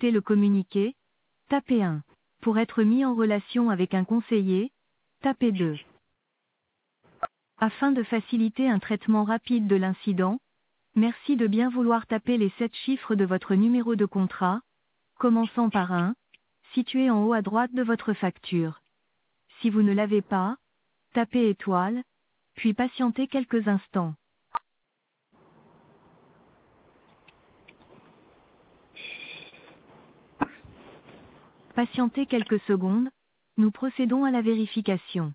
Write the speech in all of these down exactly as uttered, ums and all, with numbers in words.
souhaitez le communiquer, tapez un. Pour être mis en relation avec un conseiller, tapez deux. Afin de faciliter un traitement rapide de l'incident, merci de bien vouloir taper les sept chiffres de votre numéro de contrat, commençant par un, situé en haut à droite de votre facture. Si vous ne l'avez pas, tapez étoile, puis patientez quelques instants. Patientez quelques secondes, nous procédons à la vérification.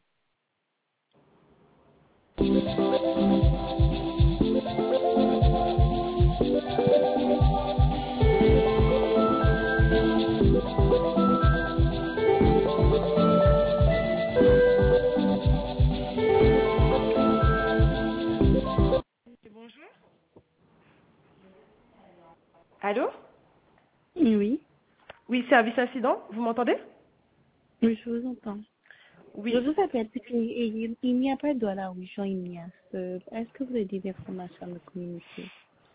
Bonjour. Allô? Oui, Oui, service incident, vous m'entendez? oui, je vous entends. Je Oui. vous appelle parce qu'il il- il n'y a pas de la rue Jean Ignace. Euh, Est-ce que vous avez des informations à me communiquer?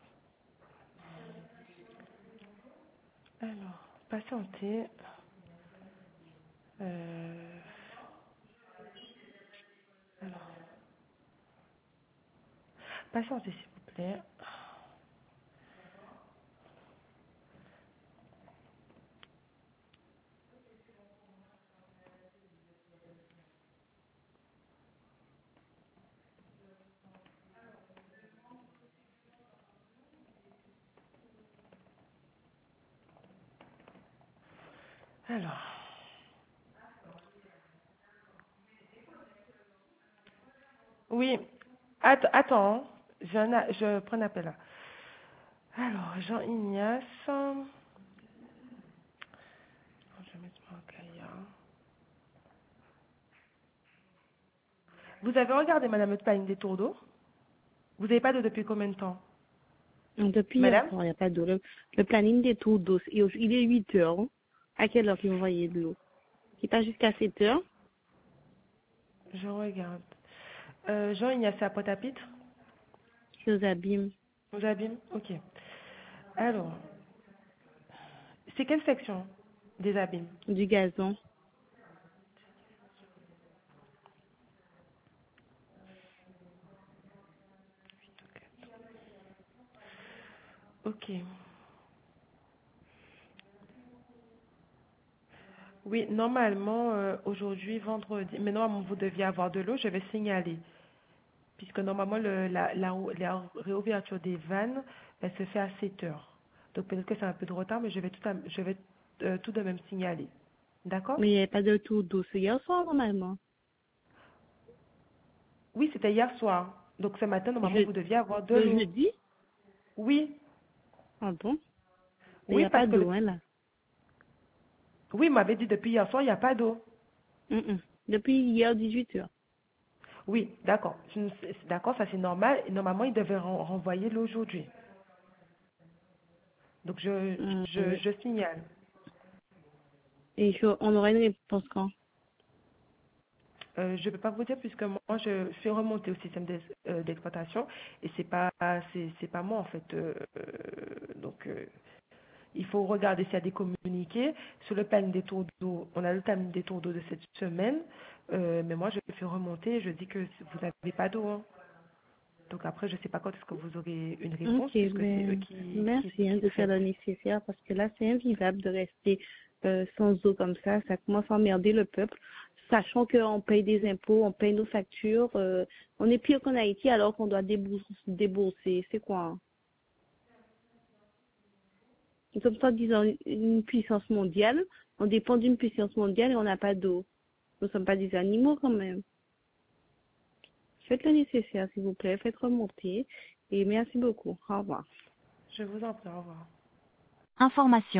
Alors, patientez. Euh, alors, patientez s'il vous plaît. Alors, oui. Att- attends, je, na- je prends un appel là. Alors, Jean Ignace. Je vais mettre mon cahier. Vous avez regardé, madame, le planning des tours d'eau? Vous n'avez pas d'eau depuis combien de temps? Depuis hier Madame? soir, il n'y a pas d'eau. Le, le planning des tours d'eau, il il est huit heures. À quelle heure vous envoyez de l'eau? Il pas jusqu'à sept heures? Je regarde. Euh, Jean Ignace, c'est à Pointe-à-Pitre? Je vous abîme Vous abîme? Ok. Alors, c'est quelle section des abîmes? du gazon. Ok. Oui, normalement, euh, aujourd'hui, vendredi, mais normalement, vous deviez avoir de l'eau, je vais signaler. Puisque normalement, le, la, la, la réouverture des vannes, elle se fait à sept heures. Donc peut-être que c'est un peu de retard, mais je vais tout, à- je vais, euh, tout de même signaler. D'accord? Mais il n'y a pas de tour d'eau. C'est hier soir, normalement. Oui, c'était hier soir. Donc ce matin, normalement, Je, vous deviez avoir de le l'eau. jeudi? Oui, Ah bon? Mais il n'y oui, a pas parce que d'eau, le, hein, là. oui, il m'avait dit depuis hier soir, il n'y a pas d'eau. Mm, mm. Depuis hier, dix-huit heures. Oui, d'accord. Je ne sais- D'accord, ça c'est normal. Et normalement, il devait ren- renvoyer l'eau aujourd'hui. Donc je, Mm, je, oui. je signale. Et je, on aura une réponse quand? Euh, je ne peux pas vous dire puisque moi je fais remonter au système d'ex- euh, d'exploitation et c'est pas c'est c'est pas moi en fait. Euh, euh, donc euh, il faut regarder s'il y a des communiqués sur le planning des tours d'eau. On a le planning des tours d'eau de cette semaine, euh, mais moi je fais remonter et je dis que vous n'avez pas d'eau, hein. Donc après je sais pas quand est-ce que vous aurez une réponse Ok, puisque c'est eux ben, qui qui, merci hein, qui de faire traitent. le nécessaire parce que là, c'est invivable de rester euh, sans eau comme ça. Ça commence à emmerder le peuple, sachant qu'on paye des impôts, on paye nos factures. Euh, on est pire qu'en Haïti alors qu'on doit débourser. débourser. C'est quoi hein? Nous sommes pas disant une puissance mondiale. On dépend d'une puissance mondiale et on n'a pas d'eau. Nous ne sommes pas des animaux quand même. Faites le nécessaire, s'il vous plaît. Faites remonter. Et merci beaucoup. Au revoir. Je vous en prie, au revoir. Information.